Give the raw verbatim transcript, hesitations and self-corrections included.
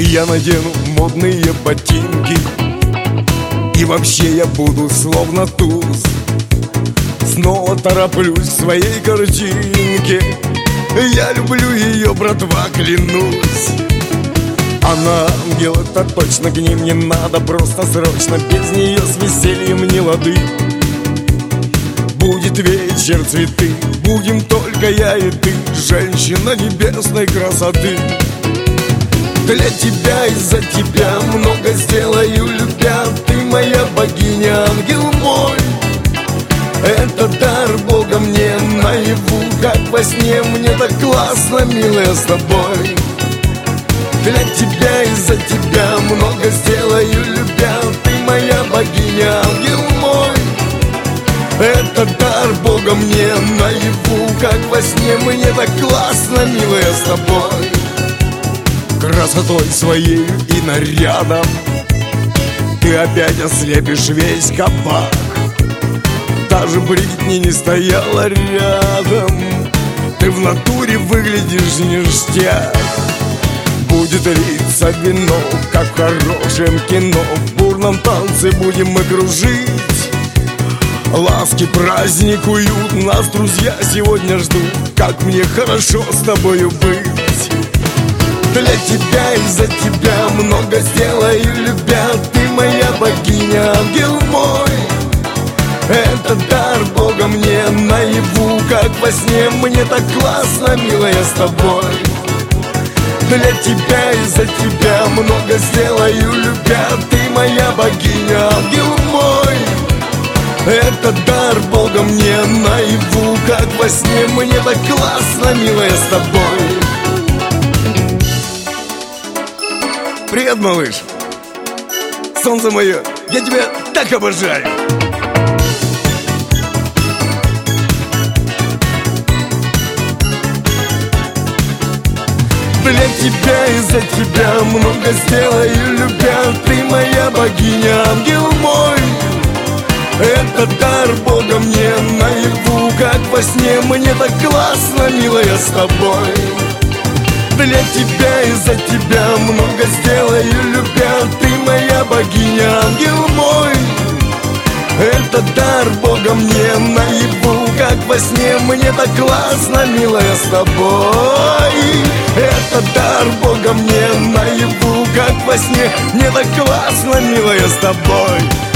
Я надену модные ботинки, и вообще я буду словно туз. Снова тороплюсь к своей картинке. Я люблю ее, братва, клянусь. Она ангел, это точно, к ним не надо, просто срочно. Без нее с весельем не лады. Будет вечер, цветы, будем только я и ты, женщина небесной красоты. Для тебя, из-за тебя много сделаю, любя. Ты моя богиня, ангел мой. Это дар Бога мне наяву, как во сне. Мне так классно, милая, с тобой. Для тебя, из-за тебя много сделаю, любя. Ты моя богиня, ангел мой. Это дар Бога мне наяву, как во сне. Мне так классно, милая, с тобой. Красотой своей и нарядом ты опять ослепишь весь кабак. Даже Бритни не стояла рядом. Ты в натуре выглядишь ништяк. Будет литься вино, как в хорошем кино. В бурном танце будем мы кружить. Ласки, праздник, уют. Нас друзья сегодня ждут. Как мне хорошо с тобою быть. Для тебя, из-за тебя много сделаю, любя. Ты моя богиня, ангел мой. Это дар Бога мне наяву, как во сне. Мне так классно, милая, с тобой. Для тебя, из-за тебя много сделаю, любя. Ты моя богиня, ангел мой. Это дар Бога мне наяву, как во сне. Мне так классно, милая, с тобой. Привет, малыш. Солнце мое, я тебя так обожаю. Для тебя, из-за тебя много сделаю, любя. Ты моя богиня, ангел мой. Это дар Бога мне наяву, как во сне. Мне так классно, милая, с тобой. Для тебя, из-за тебя много сделаю, любя. Ты моя богиня, ангел мой. Это дар Бога мне наяву, как во сне. Мне так классно, милая, с тобой. Это дар Бога мне наяву, как во сне. Мне так классно, милая, с тобой.